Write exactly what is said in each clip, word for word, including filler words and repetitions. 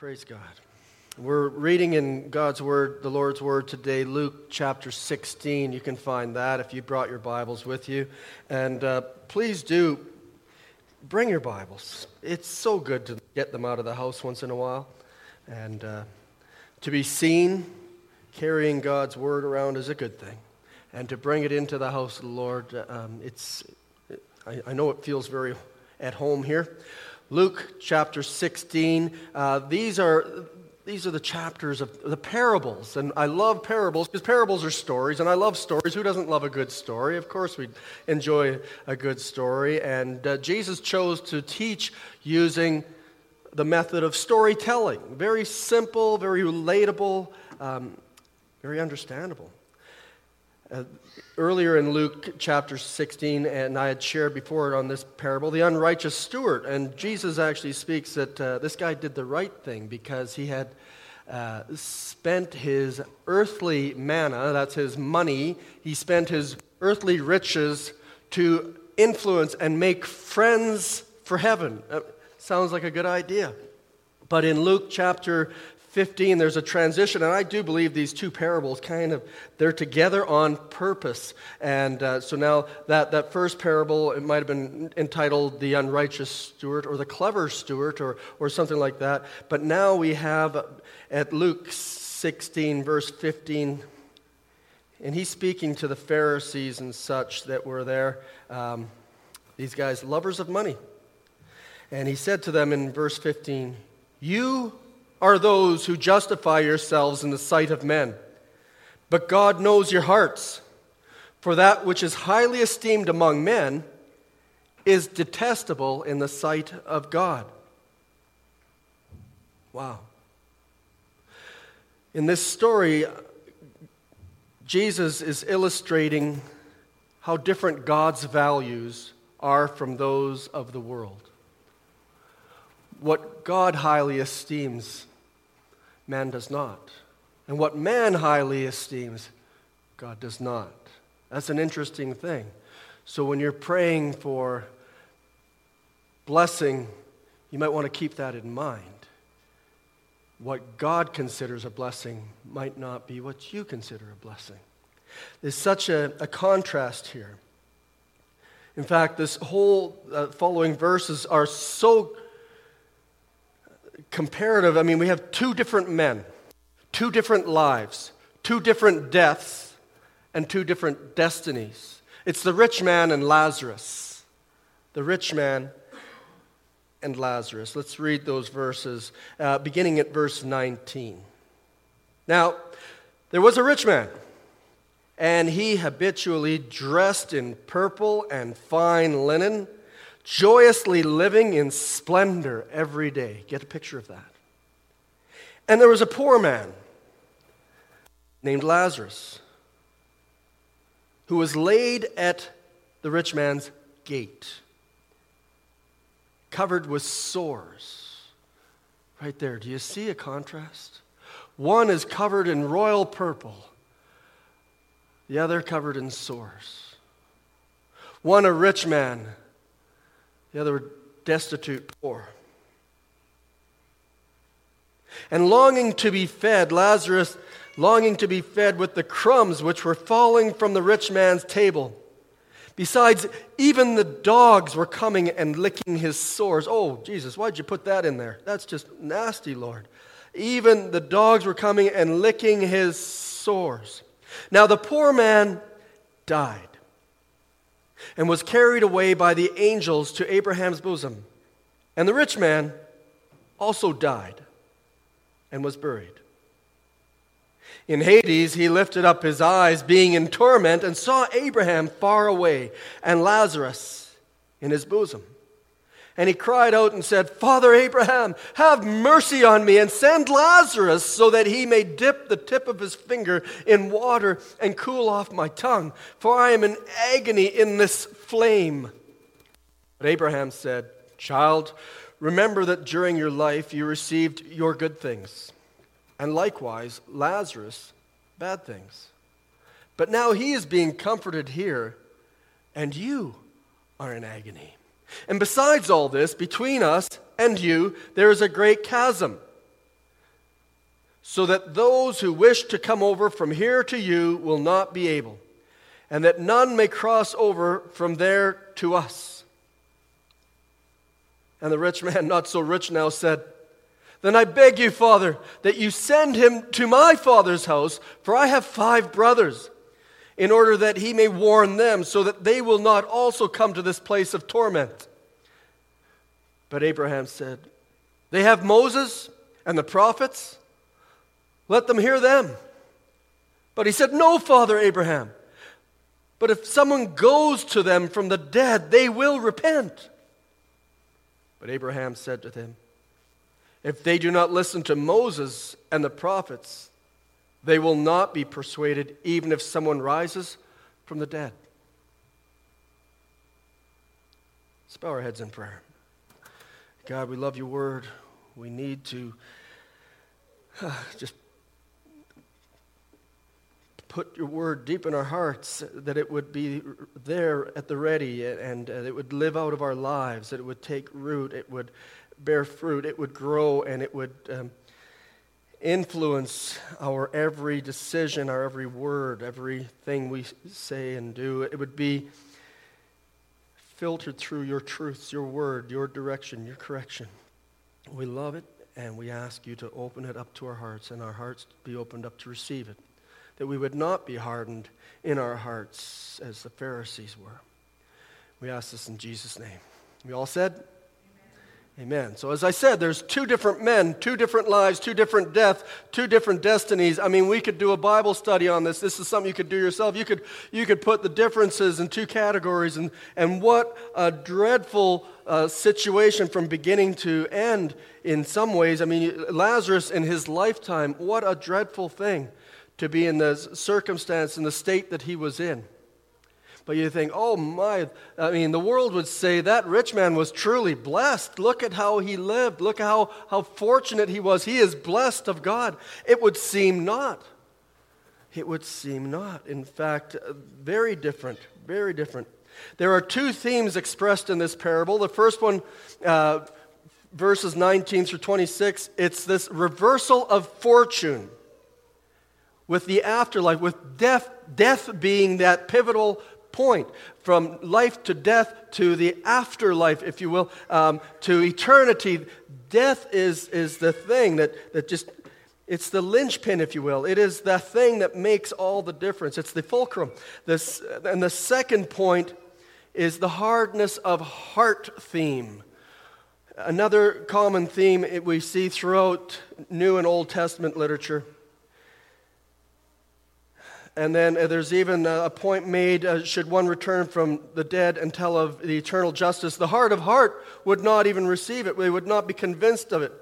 Praise God. We're reading in God's Word, the Lord's Word today, Luke chapter sixteen. You can find that if you brought your Bibles with you. And uh, please do bring your Bibles. It's so good to get them out of the house once in a while. And uh, to be seen carrying God's Word around is a good thing. And to bring it into the house of the Lord, um, it's I, I know it feels very at home here. Luke chapter sixteen, uh, these are these are the chapters of the parables, and I love parables because parables are stories, and I love stories. Who doesn't love a good story? Of course we enjoy a good story, and uh, Jesus chose to teach using the method of storytelling. Very simple, very relatable, um, very understandable. Uh, earlier in Luke chapter sixteen, and I had shared before on this parable, the unrighteous steward. And Jesus actually speaks that uh, this guy did the right thing because he had uh, spent his earthly manna, that's his money, he spent his earthly riches to influence and make friends for heaven. Uh, sounds like a good idea. But in Luke chapter fifteen, there's a transition, and I do believe these two parables kind of, they're together on purpose. And uh, so now that, that first parable, it might have been entitled The Unrighteous Steward or The Clever Steward or, or something like that. But now we have at Luke sixteen, verse fifteen, and he's speaking to the Pharisees and such that were there, um, these guys, lovers of money. And he said to them in verse fifteen, "You are those who justify yourselves in the sight of men. But God knows your hearts, for that which is highly esteemed among men is detestable in the sight of God." Wow. In this story, Jesus is illustrating how different God's values are from those of the world. What God highly esteems, man does not. And what man highly esteems, God does not. That's an interesting thing. So when you're praying for blessing, you might want to keep that in mind. What God considers a blessing might not be what you consider a blessing. There's such a, a contrast here. In fact, this whole uh, following verses are so comparative. I mean, we have two different men, two different lives, two different deaths, and two different destinies. It's the rich man and Lazarus. The rich man and Lazarus. Let's read those verses, uh, beginning at verse nineteen. Now, there was a rich man, and he habitually dressed in purple and fine linen, joyously living in splendor every day. Get a picture of that. And there was a poor man named Lazarus who was laid at the rich man's gate, covered with sores. Right there. Do you see a contrast? One is covered in royal purple, the other covered in sores. One a rich man, the other destitute, poor. And longing to be fed, Lazarus longing to be fed with the crumbs which were falling from the rich man's table. Besides, even the dogs were coming and licking his sores. Oh, Jesus, why'd you put that in there? That's just nasty, Lord. Even the dogs were coming and licking his sores. Now the poor man died and was carried away by the angels to Abraham's bosom. And the rich man also died and was buried. In Hades, he lifted up his eyes, being in torment, and saw Abraham far away and Lazarus in his bosom. And he cried out and said, "Father Abraham, have mercy on me and send Lazarus so that he may dip the tip of his finger in water and cool off my tongue, for I am in agony in this flame." But Abraham said, "Child, remember that during your life you received your good things, and likewise Lazarus bad things. But now he is being comforted here, and you are in agony. And besides all this, between us and you, there is a great chasm, so that those who wish to come over from here to you will not be able, and that none may cross over from there to us." And the rich man, not so rich now, said, "Then I beg you, Father, that you send him to my father's house, for I have five brothers, in order that he may warn them, so that they will not also come to this place of torment." But Abraham said, "They have Moses and the prophets. Let them hear them." But he said, "No, Father Abraham. But if someone goes to them from the dead, they will repent." But Abraham said to them, "If they do not listen to Moses and the prophets, they will not be persuaded, even if someone rises from the dead." Let's bow our heads in prayer. God, we love your word. We need to uh, just put your word deep in our hearts, that it would be there at the ready, and uh, it would live out of our lives, that it would take root, it would bear fruit, it would grow, and it would um, influence our every decision, our every word, everything we say and do. It would be filtered through your truths, your word, your direction, your correction. We love it, and we ask you to open it up to our hearts, and our hearts be opened up to receive it, that we would not be hardened in our hearts as the Pharisees were. We ask this in Jesus' name. We all said? Amen. So as I said, there's two different men, two different lives, two different deaths, two different destinies. I mean, we could do a Bible study on this. This is something you could do yourself. You could you could put the differences in two categories, and, and what a dreadful uh, situation from beginning to end in some ways. I mean, Lazarus in his lifetime, what a dreadful thing to be in the circumstance, in the state that he was in. But you think, oh my, I mean, the world would say that rich man was truly blessed. Look at how he lived. Look at how, how fortunate he was. He is blessed of God. It would seem not. It would seem not. In fact, very different, very different. There are two themes expressed in this parable. The first one, uh, verses nineteen through twenty-six, it's this reversal of fortune with the afterlife, with death, death being that pivotal point from life to death to the afterlife, if you will, um, to eternity. Death is, is the thing that, that just, it's the linchpin, if you will. It is the thing that makes all the difference. It's the fulcrum. This, and the second point is the hardness of heart theme. Another common theme we see throughout New and Old Testament literature. And then uh, there's even uh, a point made, uh, should one return from the dead and tell of the eternal justice, the heart of heart would not even receive it. They would not be convinced of it.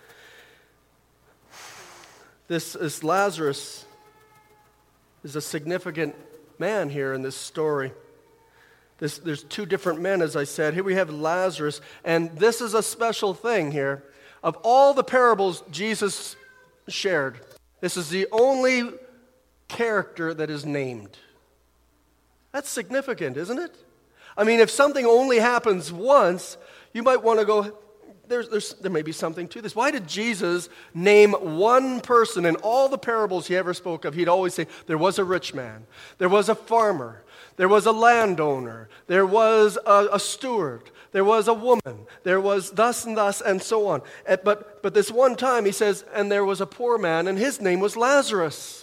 This is Lazarus is a significant man here in this story. This, there's two different men, as I said. Here we have Lazarus, and this is a special thing here. Of all the parables Jesus shared, this is the only character that is named. That's significant, isn't it? I mean, if something only happens once, you might want to go, there's, there's, there may be something to this. Why did Jesus name one person in all the parables he ever spoke of? He'd always say, there was a rich man, there was a farmer, there was a landowner, there was a, a steward, there was a woman, there was thus and thus, and so on. But, but this one time he says, and there was a poor man, and his name was Lazarus.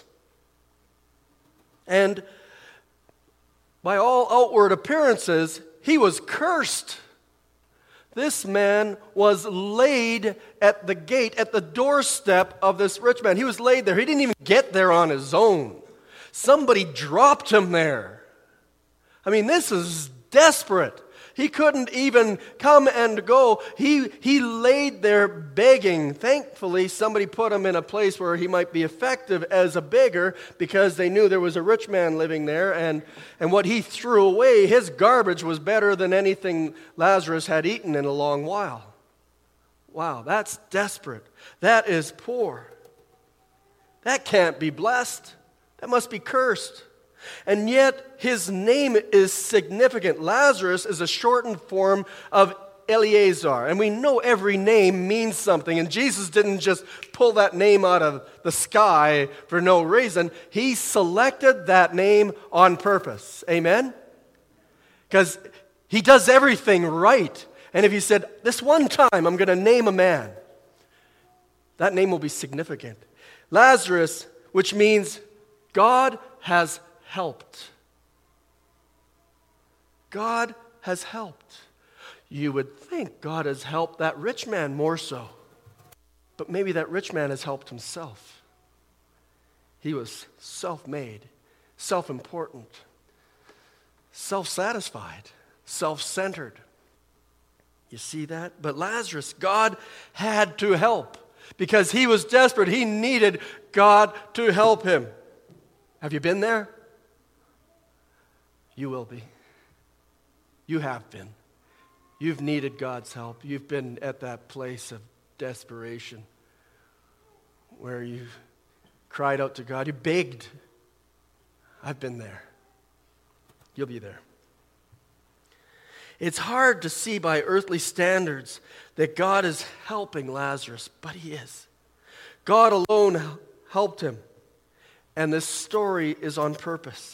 And by all outward appearances, he was cursed. This man was laid at the gate, at the doorstep of this rich man. He was laid there. He didn't even get there on his own. Somebody dropped him there. I mean, this is desperate. He couldn't even come and go. He, he laid there begging. Thankfully, somebody put him in a place where he might be effective as a beggar, because they knew there was a rich man living there, and, and what he threw away, his garbage, was better than anything Lazarus had eaten in a long while. Wow, that's desperate. That is poor. That can't be blessed. That must be cursed. And yet, his name is significant. Lazarus is a shortened form of Eleazar. And we know every name means something. And Jesus didn't just pull that name out of the sky for no reason. He selected that name on purpose. Amen? Because he does everything right. And if he said, this one time I'm going to name a man, that name will be significant. Lazarus, which means God has helped. God has helped. You would think God has helped that rich man more so. But maybe that rich man has helped himself. He was self-made, self-important, self-satisfied, self-centered. You see that? But Lazarus, God had to help because he was desperate. He needed God to help him. Have you been there? You will be. You have been. You've needed God's help. You've been at that place of desperation where you cried out to God. You begged. I've been there. You'll be there. It's hard to see by earthly standards that God is helping Lazarus, but he is. God alone helped him, and this story is on purpose.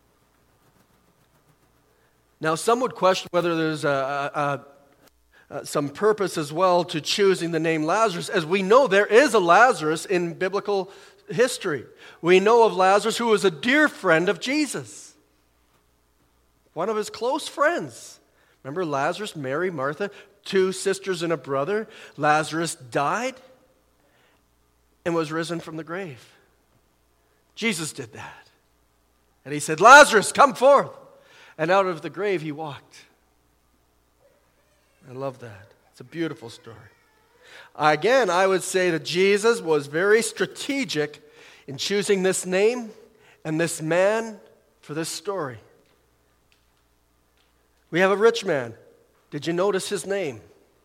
Now, some would question whether there's a, a, a, some purpose as well to choosing the name Lazarus. As we know, there is a Lazarus in biblical history. We know of Lazarus who was a dear friend of Jesus, one of his close friends. Remember Lazarus, Mary, Martha, two sisters and a brother? Lazarus died and was risen from the grave. Jesus did that. And he said, Lazarus, come forth. And out of the grave he walked. I love that. It's a beautiful story. Again, I would say that Jesus was very strategic in choosing this name and this man for this story. We have a rich man. Did you notice his name?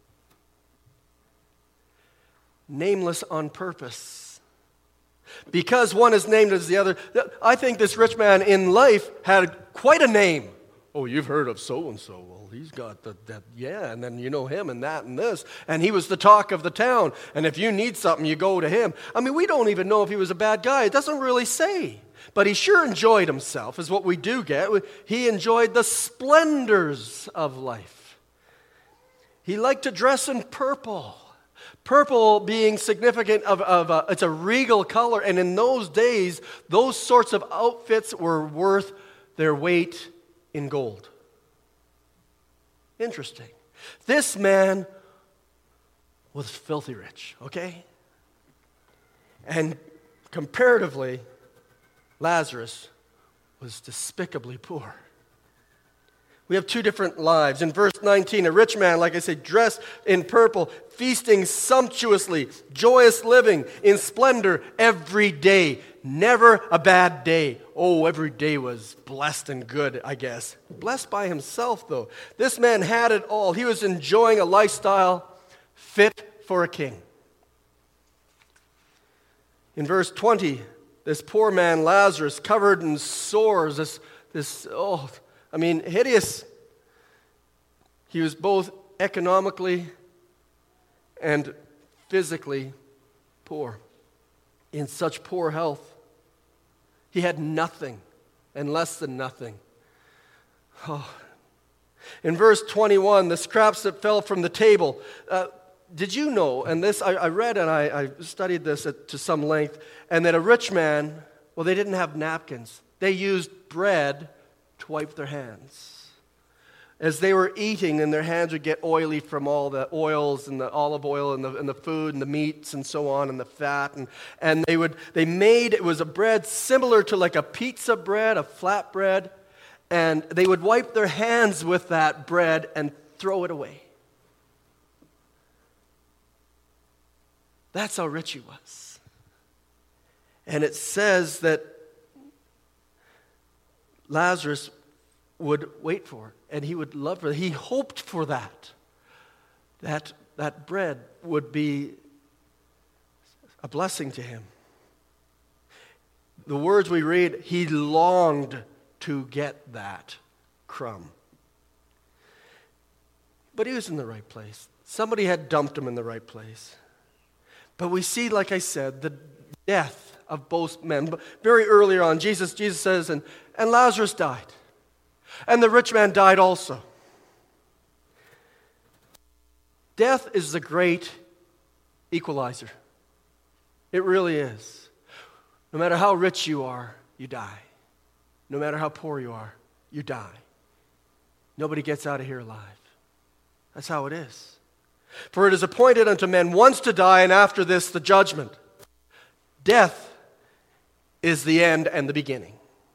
Nameless on purpose. Because one is named as the other. I think this rich man in life had quite a name. Oh, you've heard of so-and-so. Well, he's got the, that, yeah, and then you know him and that and this. And he was the talk of the town. And if you need something, you go to him. I mean, we don't even know if he was a bad guy. It doesn't really say. But he sure enjoyed himself, is what we do get. He enjoyed the splendors of life. He liked to dress in purple. Purple being significant of, of a, it's a regal color. And in those days, those sorts of outfits were worth their weight in gold. Interesting. This man was filthy rich, okay? And comparatively, Lazarus was despicably poor. We have two different lives. In verse nineteen, a rich man, like I say, dressed in purple, feasting sumptuously, joyous living in splendor every day. Never a bad day. Oh, every day was blessed and good, I guess. Blessed by himself, though. This man had it all. He was enjoying a lifestyle fit for a king. In verse twenty, this poor man, Lazarus, covered in sores, this, this, oh, I mean, hideous. He was both economically and physically poor, in such poor health. He had nothing and less than nothing. Oh. In verse twenty-one, the scraps that fell from the table. Uh, did you know, and this I, I read and I, I studied this at, to some length, and that a rich man, well, they didn't have napkins. They used bread to wipe their hands. As they were eating, and their hands would get oily from all the oils and the olive oil and the, and the food and the meats and so on and the fat. And, and they would they made, it was a bread similar to like a pizza bread, a flat bread. And they would wipe their hands with that bread and throw it away. That's how rich he was. And it says that Lazarus would wait for it, and he would love for it. He hoped for that. That that bread would be a blessing to him. The words we read, he longed to get that crumb. But he was in the right place. Somebody had dumped him in the right place. But we see, like I said, the death of both men. But very earlier on, Jesus, Jesus says, and, and Lazarus died. And the rich man died also. Death is the great equalizer. It really is. No matter how rich you are, you die. No matter how poor you are, you die. Nobody gets out of here alive. That's how it is. For it is appointed unto men once to die, and after this the judgment. Death is the end and the beginning.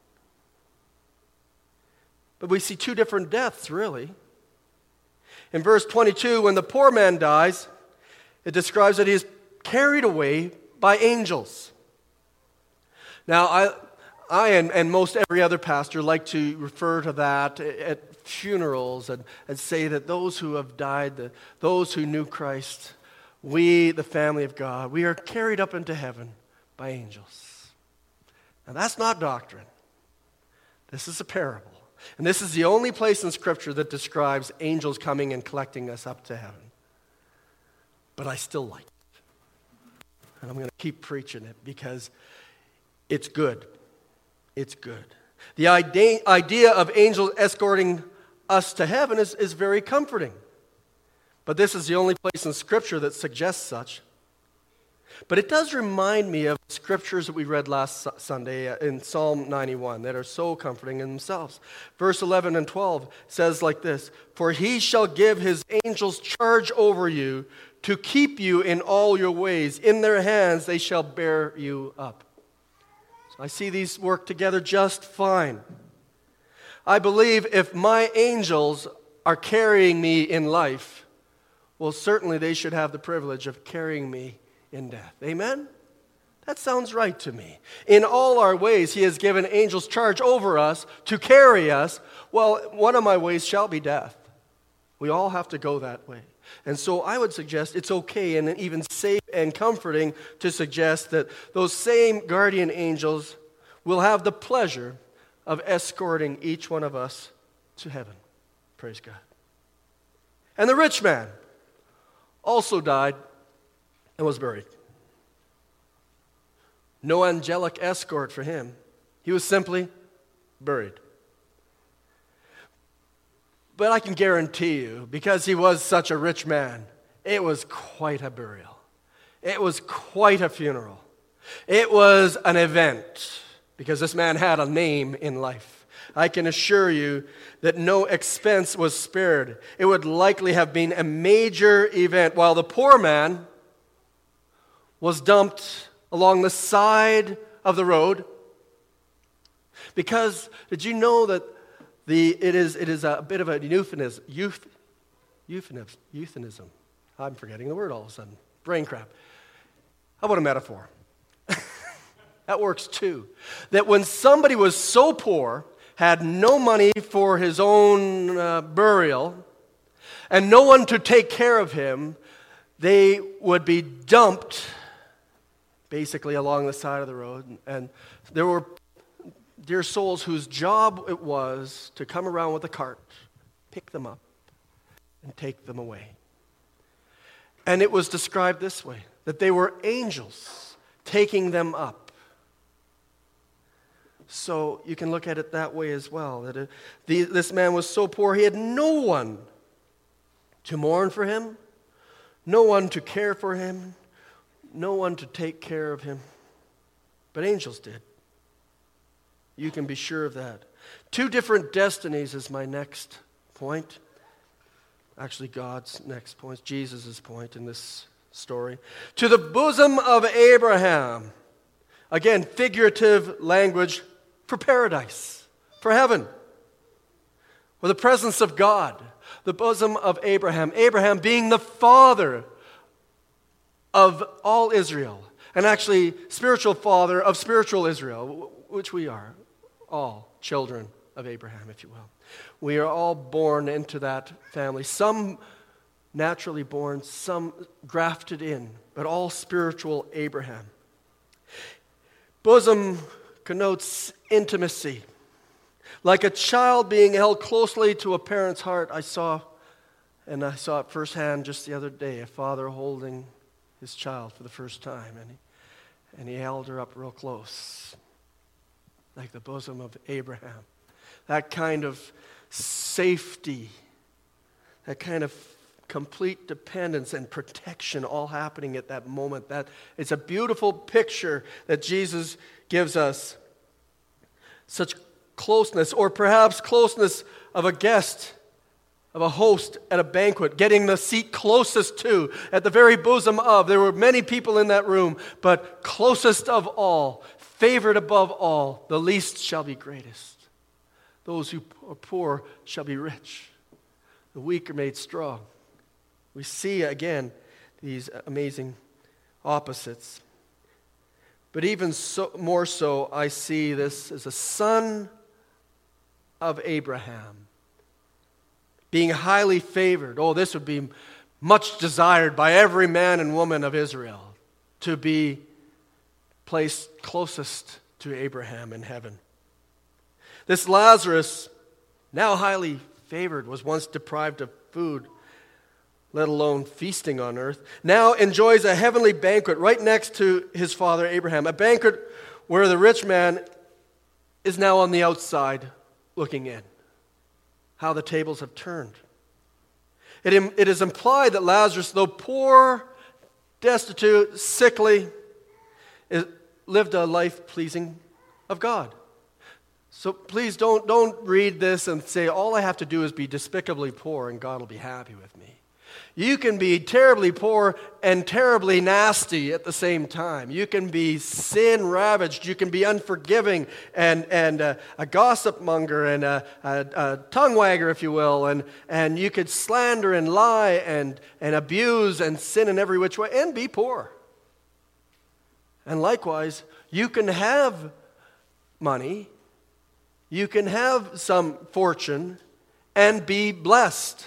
But we see two different deaths, really. In verse twenty-two, when the poor man dies, it describes that he is carried away by angels. Now, I, I and, and most every other pastor like to refer to that at funerals and, and say that those who have died, the, those who knew Christ, we, the family of God, we are carried up into heaven by angels. Now, that's not doctrine. This is a parable. And this is the only place in Scripture that describes angels coming and collecting us up to heaven. But I still like it. And I'm going to keep preaching it because it's good. It's good. The idea of angels escorting us to heaven is, is very comforting. But this is the only place in Scripture that suggests such. But it does remind me of scriptures that we read last Sunday in Psalm ninety-one that are so comforting in themselves. Verse eleven and twelve says like this, "For he shall give his angels charge over you to keep you in all your ways. In their hands they shall bear you up." So I see these work together just fine. I believe if my angels are carrying me in life, well, certainly they should have the privilege of carrying me in death. Amen? That sounds right to me. In all our ways, he has given angels charge over us to carry us. Well, one of my ways shall be death. We all have to go that way. And so I would suggest it's okay and even safe and comforting to suggest that those same guardian angels will have the pleasure of escorting each one of us to heaven. Praise God. And the rich man also died and was buried. No angelic escort for him. He was simply buried. But I can guarantee you, because he was such a rich man, it was quite a burial. It was quite a funeral. It was an event, because this man had a name in life. I can assure you that no expense was spared. It would likely have been a major event, while the poor man was dumped along the side of the road. Because, did you know that the it is it is a bit of a euphemism, euth, euphemism, euphemism. I'm forgetting the word all of a sudden. Brain crap. How about a metaphor? That works too. That when somebody was so poor, had no money for his own uh, burial, and no one to take care of him, they would be dumped basically along the side of the road. And there were dear souls whose job it was to come around with a cart, pick them up, and take them away. And it was described this way, that they were angels taking them up. So you can look at it that way as well, that it, the, this man was so poor he had no one to mourn for him, no one to care for him, no one to take care of him. But angels did. You can be sure of that. Two different destinies is my next point. Actually, God's next point, Jesus' point in this story. To the bosom of Abraham. Again, figurative language for paradise, for heaven, for the presence of God. The bosom of Abraham. Abraham being the father of all Israel, and actually spiritual father of spiritual Israel, which we are, all children of Abraham, if you will. We are all born into that family, some naturally born, some grafted in, but all spiritual Abraham. Bosom connotes intimacy. Like a child being held closely to a parent's heart, I saw And I saw it firsthand just the other day, a father holding his child for the first time. And he, and he held her up real close, like the bosom of Abraham. That kind of safety, that kind of complete dependence and protection all happening at that moment. That it's a beautiful picture that Jesus gives us. Such closeness, or perhaps closeness of a guest, of a host at a banquet, getting the seat closest to, at the very bosom of. There were many people in that room, but closest of all, favored above all, the least shall be greatest. Those who are poor shall be rich. The weak are made strong. We see again these amazing opposites. But even so, more so, I see this as a son of Abraham, being highly favored. Oh, this would be much desired by every man and woman of Israel, to be placed closest to Abraham in heaven. This Lazarus, now highly favored, was once deprived of food, let alone feasting on earth, now enjoys a heavenly banquet right next to his father Abraham, a banquet where the rich man is now on the outside looking in. How the tables have turned. It, it is implied that Lazarus, though poor, destitute, sickly, is, lived a life pleasing of God. So please don't, don't read this and say, all I have to do is be despicably poor and God will be happy with me. You can be terribly poor and terribly nasty at the same time. You can be sin-ravaged. You can be unforgiving and, and uh, a gossip monger and a, a, a tongue wagger, if you will. And, and you could slander and lie and, and abuse and sin in every which way and be poor. And likewise, you can have money, you can have some fortune and be blessed.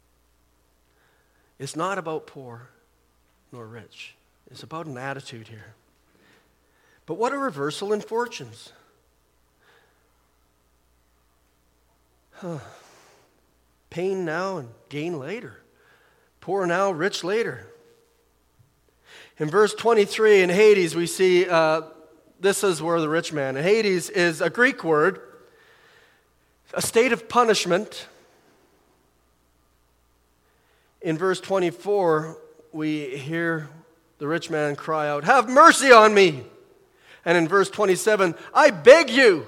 It's not about poor nor rich. It's about an attitude here. But what a reversal in fortunes. Huh. Pain now and gain later. Poor now, rich later. In verse twenty-three in Hades, we see uh, this is where the rich man. And Hades is a Greek word, a state of punishment. In verse twenty-four, we hear the rich man cry out, "Have mercy on me!" And in verse twenty-seven, "I beg you!"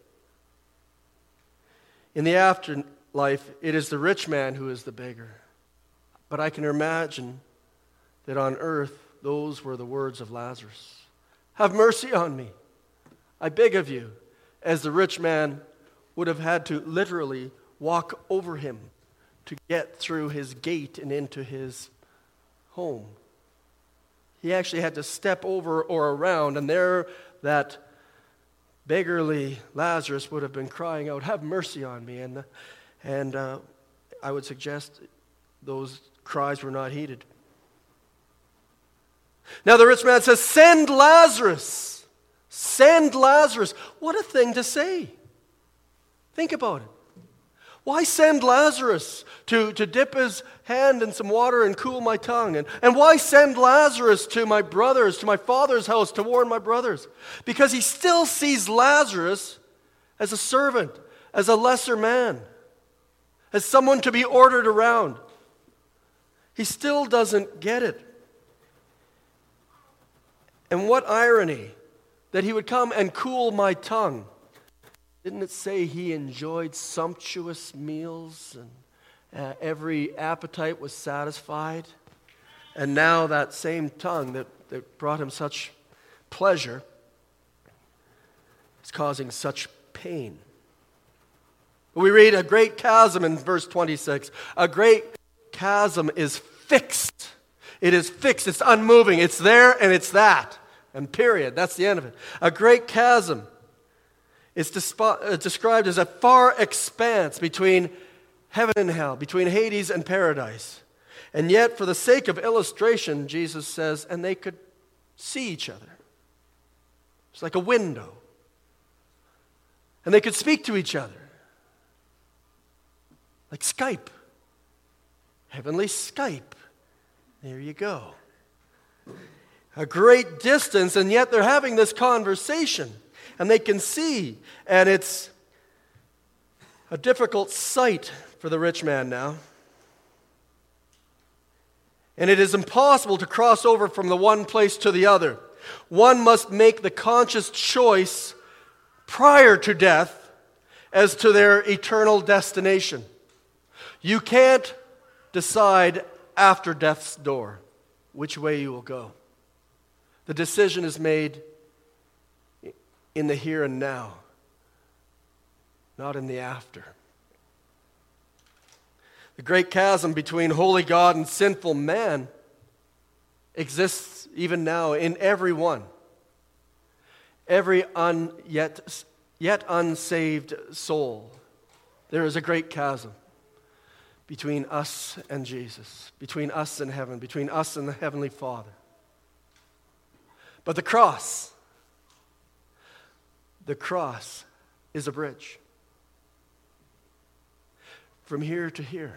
In the afterlife, it is the rich man who is the beggar. But I can imagine that on earth, those were the words of Lazarus. "Have mercy on me! I beg of you," as the rich man would have had to literally walk over him to get through his gate and into his home. He actually had to step over or around, and there that beggarly Lazarus would have been crying out, "Have mercy on me." And, and uh, I would suggest those cries were not heeded. Now the rich man says, "Send Lazarus! Send Lazarus!" What a thing to say. Think about it. Why send Lazarus to, to dip his hand in some water and cool my tongue? And, and why send Lazarus to my brothers, to my father's house to warn my brothers? Because he still sees Lazarus as a servant, as a lesser man, as someone to be ordered around. He still doesn't get it. And what irony that he would come and cool my tongue. Didn't it say he enjoyed sumptuous meals and uh, every appetite was satisfied? And now that same tongue that, that brought him such pleasure is causing such pain. We read a great chasm in verse twenty-six. A great chasm is fixed. It is fixed. It's unmoving. It's there and it's that. And period. That's the end of it. A great chasm. It's described as a far expanse between heaven and hell, between Hades and paradise. And yet, for the sake of illustration, Jesus says, and they could see each other. It's like a window. And they could speak to each other. Like Skype. heavenly Skype. There you go. A great distance, and yet they're having this conversation, and they can see, and it's a difficult sight for the rich man now. And it is impossible to cross over from the one place to the other. One must make the conscious choice prior to death as to their eternal destination. You can't decide after death's door which way you will go. The decision is made in the here and now, not in the after. The great chasm between holy God and sinful man exists even now in every one. Every un, yet, yet unsaved soul. There is a great chasm between us and Jesus, between us and heaven, between us and the Heavenly Father. But the cross, the cross is a bridge. From here to here.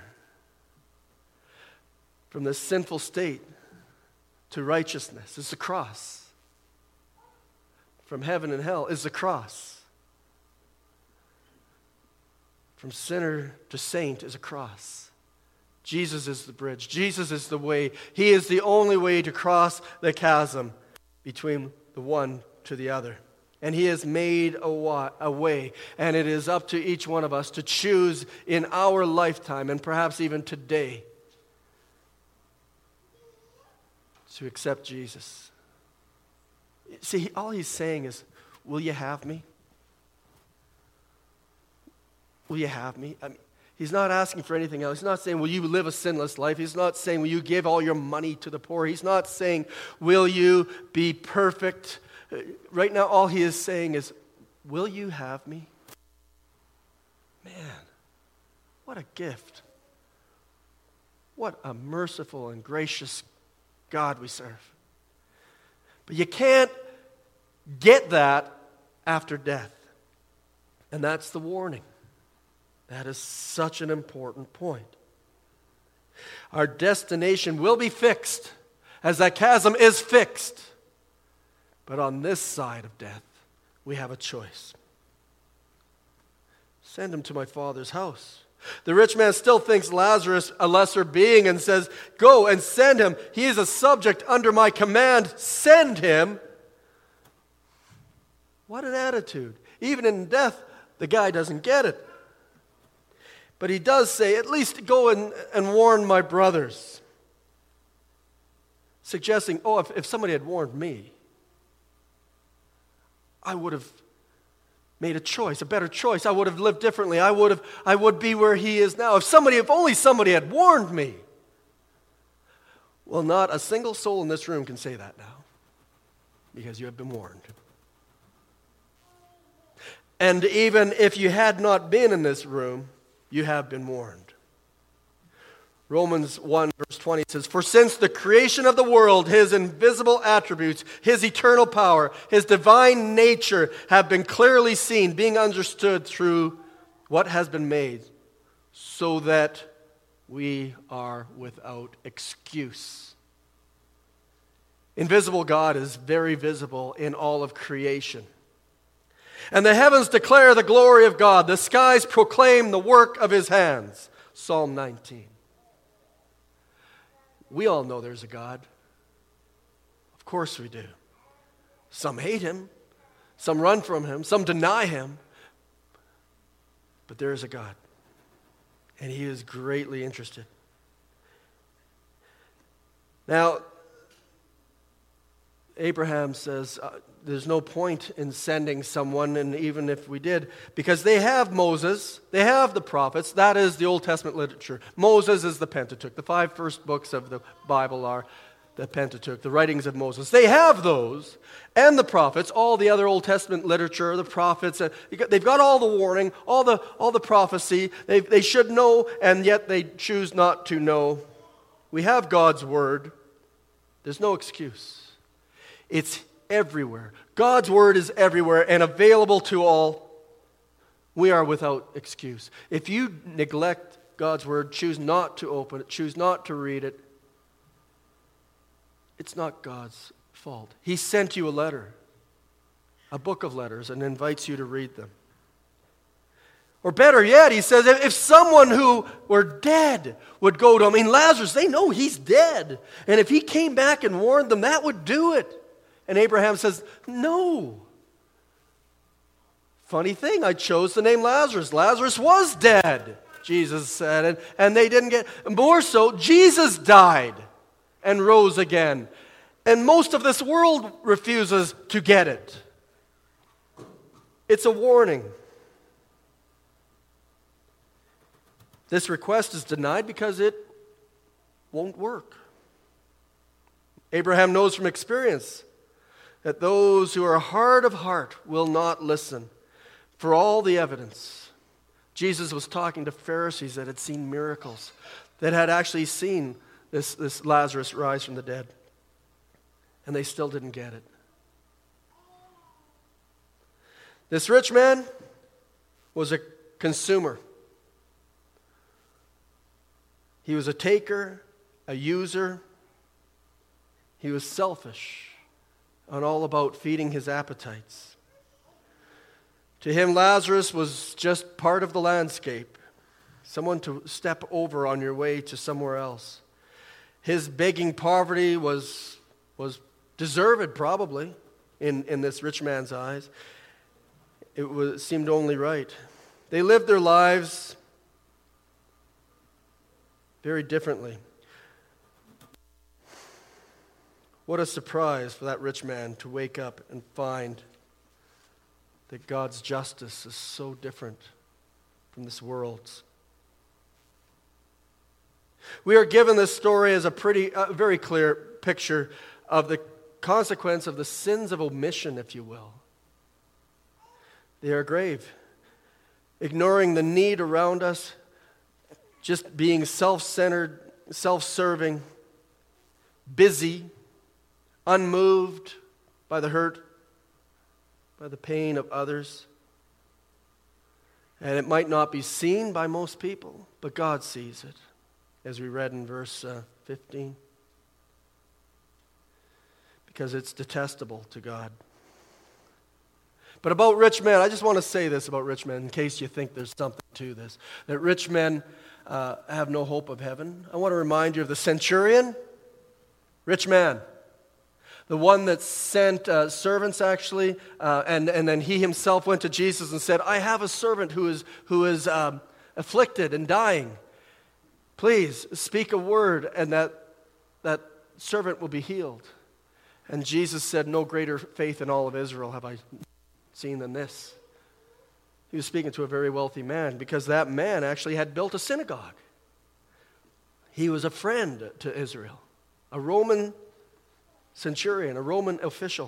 From this sinful state to righteousness is the cross. From heaven and hell is the cross. From sinner to saint is a cross. Jesus is the bridge. Jesus is the way. He is the only way to cross the chasm between the one to the other. And He has made a, wa- a way. And it is up to each one of us to choose in our lifetime, and perhaps even today, to accept Jesus. See, all He's saying is, will you have me? Will you have me? I mean, He's not asking for anything else. He's not saying, will you live a sinless life? He's not saying, will you give all your money to the poor? He's not saying, will you be perfect? Right now, all He is saying is, will you have me? Man, what a gift. What a merciful and gracious God we serve. But you can't get that after death. And that's the warning. That is such an important point. Our destination will be fixed, as that chasm is fixed. But on this side of death, we have a choice. Send him to my Father's house. The rich man still thinks Lazarus a lesser being and says, go and send him. He is a subject under my command. Send him. What an attitude. Even in death, the guy doesn't get it. But he does say, at least go and, and warn my brothers. Suggesting, oh, if, if somebody had warned me, I would have made a choice, a better choice. I would have lived differently. I would have, I would be where he is now. If somebody, if only somebody had warned me. Well, not a single soul in this room can say that now, because you have been warned. And even if you had not been in this room, you have been warned. Romans one verse twenty says, for since the creation of the world, His invisible attributes, His eternal power, His divine nature have been clearly seen, being understood through what has been made, so that we are without excuse. Invisible God is very visible in all of creation. And the heavens declare the glory of God. The skies proclaim the work of His hands. Psalm nineteen. We all know there's a God. Of course we do. Some hate Him. Some run from Him. Some deny Him. But there is a God. And He is greatly interested. Now, Abraham says, uh, there's no point in sending someone, and even if we did, because they have Moses, they have the prophets, that is the Old Testament literature. Moses is the Pentateuch. The five first books of the Bible are the Pentateuch, the writings of Moses. They have those, and the prophets, all the other Old Testament literature, the prophets. Uh, they've got all the warning, all the, all the prophecy. They, they should know, and yet they choose not to know. We have God's Word. There's no excuse. It's everywhere. God's Word is everywhere and available to all. We are without excuse. If you neglect God's word, choose not to open it, choose not to read it, it's not God's fault. He sent you a letter, a book of letters, and invites you to read them. Or better yet, he says, if someone who were dead would go to him, I mean, Lazarus, they know he's dead. And if he came back and warned them, that would do it. And Abraham says, no. Funny thing, I chose the name Lazarus. Lazarus was dead, Jesus said. And, and they didn't get, more so, Jesus died and rose again. And most of this world refuses to get it. It's a warning. This request is denied because it won't work. Abraham knows from experience that those who are hard of heart will not listen for all the evidence. Jesus was talking to Pharisees that had seen miracles, that had actually seen this, this Lazarus rise from the dead, and they still didn't get it. This rich man was a consumer. He was a taker, a user. He was selfish and all about feeding his appetites. To him, Lazarus was just part of the landscape, someone to step over on your way to somewhere else. His begging poverty was, was deserved, probably, in, in this rich man's eyes. It was, it seemed only right. They lived their lives very differently. What a surprise for that rich man to wake up and find that God's justice is so different from this world's. We are given this story as a pretty, uh, very clear picture of the consequence of the sins of omission, if you will. They are grave. Ignoring the need around us, just being self-centered, self-serving, busy, unmoved by the hurt, by the pain of others. And it might not be seen by most people, but God sees it, as we read in verse uh, fifteen. Because it's detestable to God. But about rich men, I just want to say this about rich men in case you think there's something to this. That rich men uh, have no hope of heaven. I want to remind you of the centurion, rich man. The one that sent uh, servants actually, uh, and, and then he himself went to Jesus and said, I have a servant who is, who is um, afflicted and dying. Please speak a word and that, that servant will be healed. And Jesus said, no greater faith in all of Israel have I seen than this. He was speaking to a very wealthy man because that man actually had built a synagogue. He was a friend to Israel, a Roman centurion, a Roman official.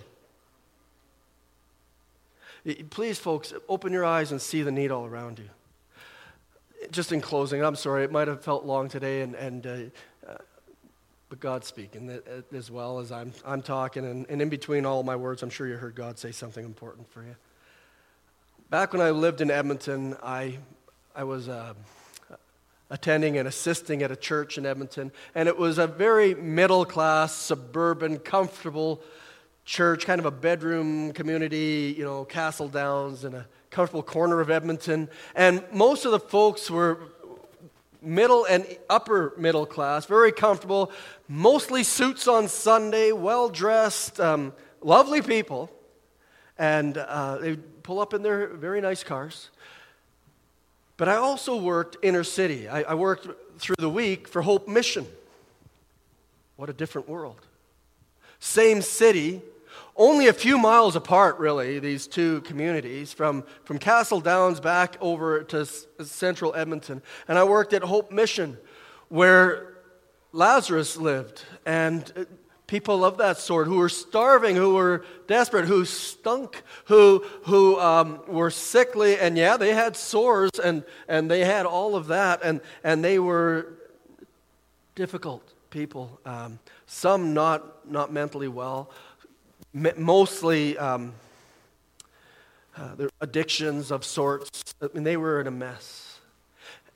Please, folks, open your eyes and see the need all around you. Just in closing, I'm sorry, it might have felt long today, and, and uh, uh, but God's speaking as well as I'm, I'm talking, and, and in between all my words, I'm sure you heard God say something important for you. Back when I lived in Edmonton, I, I was uh, attending and assisting at a church in Edmonton, and it was a very middle-class, suburban, comfortable church, kind of a bedroom community, you know, Castle Downs in a comfortable corner of Edmonton, and most of the folks were middle and upper middle class, very comfortable, mostly suits on Sunday, well-dressed, um, lovely people, and uh, they'd pull up in their very nice cars. But I also worked inner city. I, I worked through the week for Hope Mission. What a different world. Same city, only a few miles apart, really, these two communities, from, from Castle Downs back over to s- central Edmonton. And I worked at Hope Mission, where Lazarus lived, and uh, people of that sort who were starving, who were desperate, who stunk, who who um, were sickly, and yeah, they had sores, and, and they had all of that, and, and they were difficult people. Um, some not not mentally well, mostly um, uh, their addictions of sorts. I mean, they were in a mess.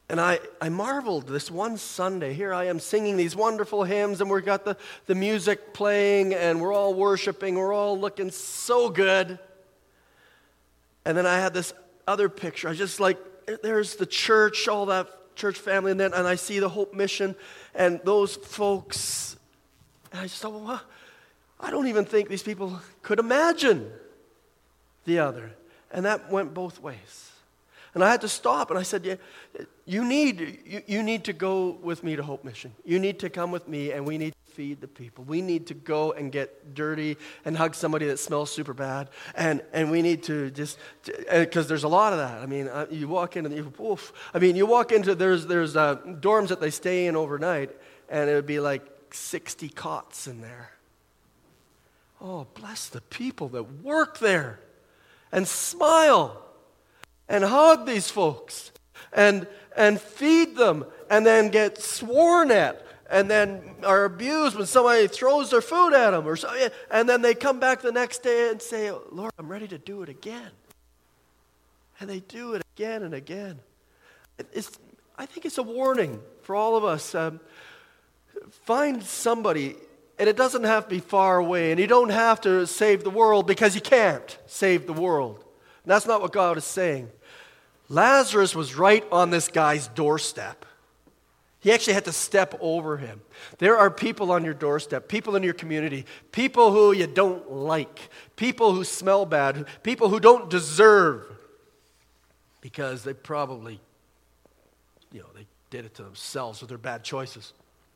And I, I marveled this one Sunday. Here I am singing these wonderful hymns, and we've got the, the music playing, and we're all worshiping. We're all looking so good. And then I had this other picture. I just like, there's the church, all that church family, and then and I see the Hope Mission and those folks. And I just thought, well, I don't even think these people could imagine the other. And that went both ways. And I had to stop, and I said, yeah, you need you, you need to go with me to Hope Mission. You need to come with me, and we need to feed the people. We need to go and get dirty and hug somebody that smells super bad. And and we need to just, because there's a lot of that. I mean, uh, you walk into, the, oof. I mean, you walk into, there's, there's uh, dorms that they stay in overnight, and it would be like sixty cots in there. Oh, bless the people that work there and smile and hug these folks, and and feed them, and then get sworn at, and then are abused when somebody throws their food at them, or so, and then they come back the next day and say, Lord, I'm ready to do it again. And they do it again and again. It's, I think it's a warning for all of us. Um, find somebody, and it doesn't have to be far away, and you don't have to save the world, because you can't save the world. And that's not what God is saying. Lazarus was right on this guy's doorstep. He actually had to step over him. There are people on your doorstep, people in your community, people who you don't like, people who smell bad, people who don't deserve, because they probably, you know, they did it to themselves with their bad choices.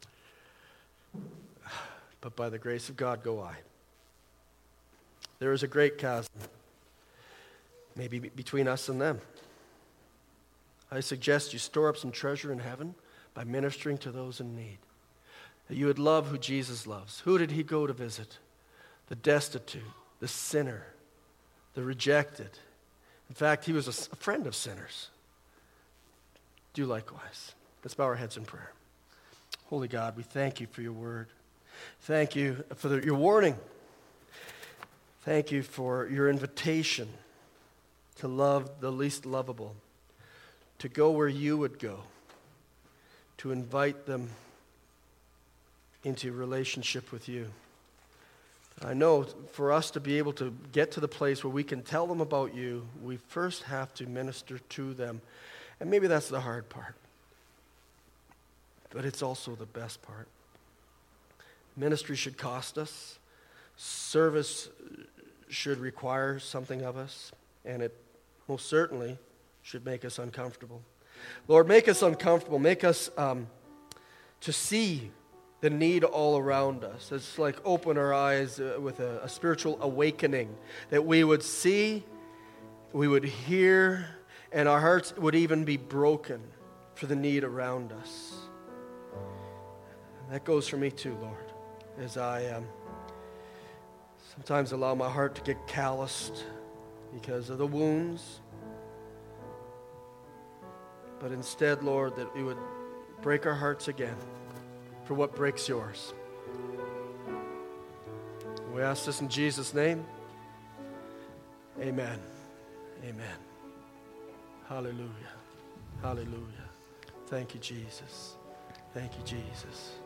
But by the grace of God go I. There is a great chasm, maybe between us and them. I suggest you store up some treasure in heaven by ministering to those in need. That you would love who Jesus loves. Who did he go to visit? The destitute, the sinner, the rejected. In fact, he was a friend of sinners. Do likewise. Let's bow our heads in prayer. Holy God, we thank you for your word. Thank you for the, your warning. Thank you for your invitation to love the least lovable, to go where you would go, to invite them into relationship with you. I know for us to be able to get to the place where we can tell them about you, we first have to minister to them. And maybe that's the hard part. But it's also the best part. Ministry should cost us. Service should require something of us. And it most certainly should make us uncomfortable. Lord, make us uncomfortable. Make us um, to see the need all around us. It's like open our eyes uh, with a, a spiritual awakening, that we would see, we would hear, and our hearts would even be broken for the need around us. And that goes for me too, Lord, as I um, sometimes allow my heart to get calloused because of the wounds. But instead, Lord, that we would break our hearts again for what breaks yours. We ask this in Jesus' name. Amen. Amen. Hallelujah. Hallelujah. Thank you, Jesus. Thank you, Jesus.